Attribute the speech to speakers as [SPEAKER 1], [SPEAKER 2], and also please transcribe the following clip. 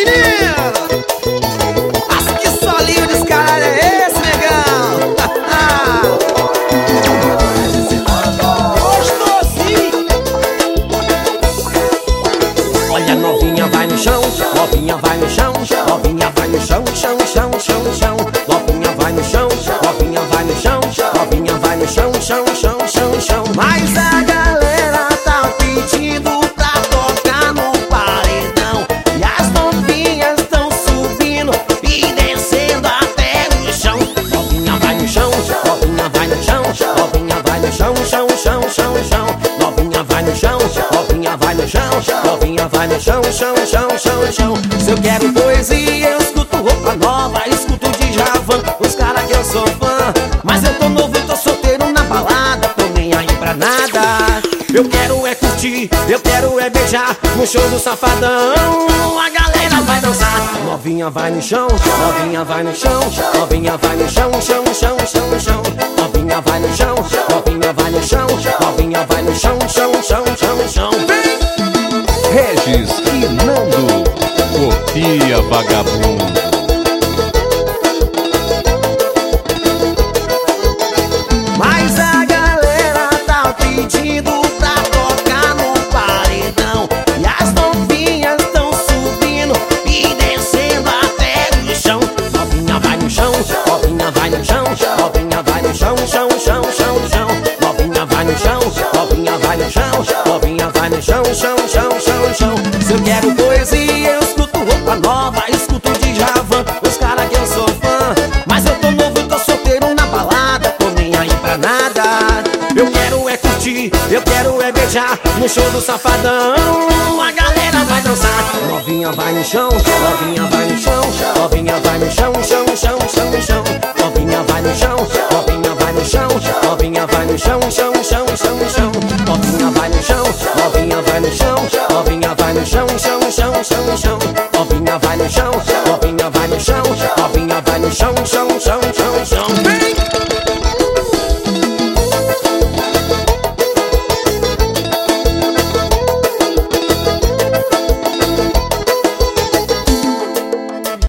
[SPEAKER 1] menino! Mas que solinho descarado é esse, negão? Gostosinho!
[SPEAKER 2] Olha, novinha vai no chão, novinha vai no chão, novinha vai no chão, chão, chão, chão, chão. Novinha vai no chão, novinha vai no chão, novinha vai no chão, chão, chão, chão, chão.
[SPEAKER 1] Mas a galera tá pedindo pra tocar no paredão, e as novinhas tão subindo e descendo até no chão.
[SPEAKER 2] Novinha vai no chão, novinha vai no chão, novinha vai no chão, chão, chão, chão, chão. Novinha vai no chão, novinha vai no chão, novinha vai no chão, chão, chão, chão, chão.
[SPEAKER 1] Se eu quero poesia, eu escuto roupa nova, escuto Djavan, os caras que eu sou fã. Mas eu tô novo, eu tô solteiro na balada, tô nem aí pra nada. Eu quero é curtir, eu quero é beijar no show do Safadão. A galera vai dançar.
[SPEAKER 2] Novinha vai no chão, novinha vai no chão, novinha vai no chão, chão, chão, chão, chão. Novinha vai no chão, novinha vai no chão, novinha vai no chão, chão, chão, chão, chão.
[SPEAKER 3] Regis e Nando, copia vagabundo.
[SPEAKER 1] Mas a galera tá pedindo pra tocar no paredão, e as novinhas tão subindo e descendo até no chão.
[SPEAKER 2] Novinha vai no chão, novinha vai no chão, novinha vai no chão, chão, chão, chão, chão. Novinha vai no chão, novinha vai no chão, novinha vai no chão, chão, chão, chão, chão.
[SPEAKER 1] Se eu quero poesia, eu escuto roupa nova, escuto Djavan, os caras que eu sou fã. Mas eu tô novo, eu tô solteiro na balada, tô nem aí pra nada. Eu quero é curtir, eu quero é beijar no show do Safadão. A galera vai dançar.
[SPEAKER 2] Novinha vai no chão, novinha vai no chão, novinha vai no chão, chão, chão, chão, chão. Novinha vai no chão, novinha vai no chão, novinha vai no chão, chão, chão, chão, chão. Novinha vai no chão, novinha vai no chão, novinha vai no chão, chão, chão, chão, chão. Novinha vai no chão, novinha vai no chão, novinha vai no chão, chão,